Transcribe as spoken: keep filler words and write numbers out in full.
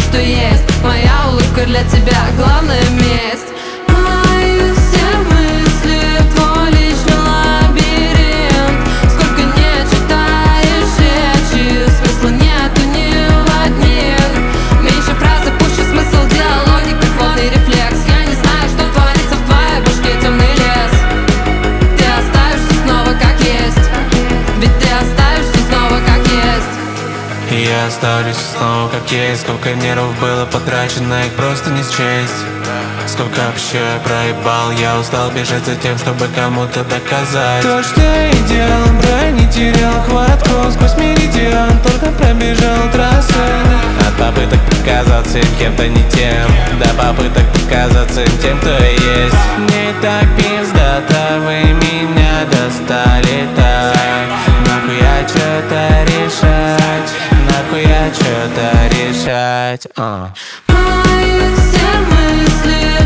что есть. Моя улыбка для тебя главная месть. Мои все мысли твой личный лабиринт. Сколько не читаешь речи, смысла нету ни в одних. Меньше фразы, пуще смысл диалоги, как водный рефлекс. Я не знаю, что творится в твоей башке, темный лес. Ты оставишься снова как есть, ведь ты оставишься снова как есть. И я оставлюсь снова как есть. Сколько нервов было потрачено, их просто не счесть. Сколько вообще я проебал, я устал бежать за тем, чтобы кому-то доказать. То, что я и делал, бро, не терял хватку. Сквозь меридиан только пробежал трассы. От попыток показаться им кем-то не тем, до попыток показаться им тем, кто я есть. Мне так пиздато, вы меня достали так. Нахуя что-то решать, нахуя что-то решать. uh. Мои все мысли